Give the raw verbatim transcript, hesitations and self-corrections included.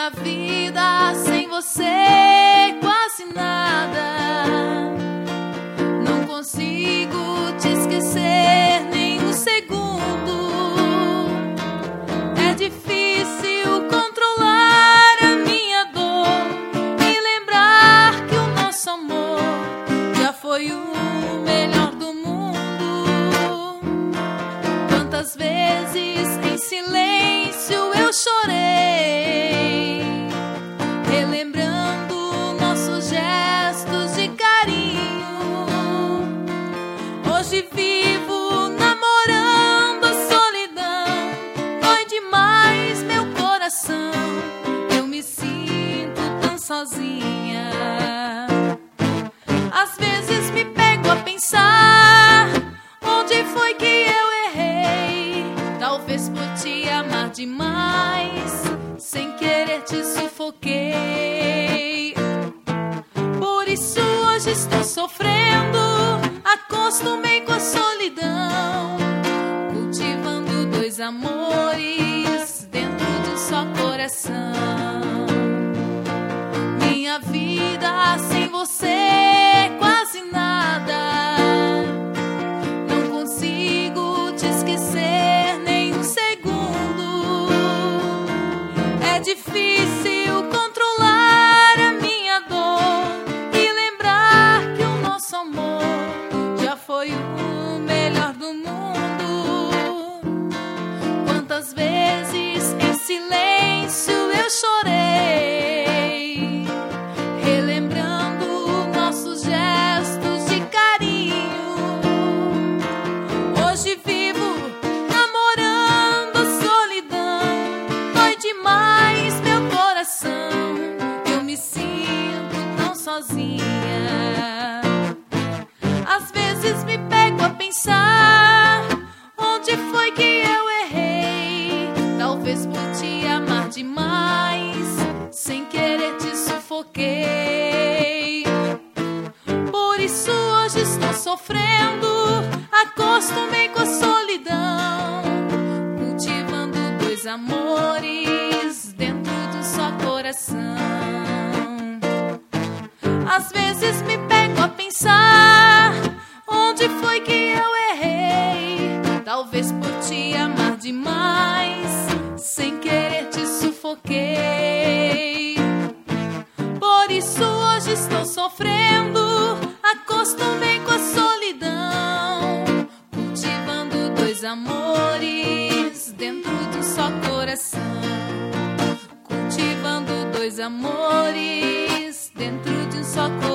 Minha vida sem você é quase nada. Não consigo te esquecer nem um segundo. É difícil controlar a minha dor e lembrar que o nosso amor já foi o melhor do mundo. Quantas vezes em silêncio eu chorei, relembrando nossos gestos de carinho. Hoje vivo namorando a solidão. Dói demais meu coração, eu me sinto tão sozinha. Às vezes me pego a pensar, onde foi que eu errei? Talvez por te amar demais, sem querer te sufoquei. Por isso hoje estou sofrendo, acostumei com a solidão, cultivando dois amores dentro de um só coração. Minha vida sem você é quase nada. Não consigo te esquecer nem um segundo. É difícil controlar a minha dor e lembrar que o nosso amor já foi o melhor do mundo. Quantas vezes em silêncio eu chorei, relembrando nossos gestos de carinho. Hoje vivo namorando a solidão. Dói demais meu coração, eu me sinto tão sozinha. Às vezes me pego a pensar, onde foi que eu errei? Talvez por te amar demais, sem querer te sufoquei. Por isso hoje estou sofrendo, acostumei com a solidão, cultivando dois amores dentro de um só coração. Às vezes me pego a pensar, onde foi que eu errei? Talvez por te amar demais, sem querer te sufoquei. Por isso hoje estou sofrendo, acostumei com a solidão, cultivando dois amores dentro de um só coração. Cultivando dois amores dentro de um só coração.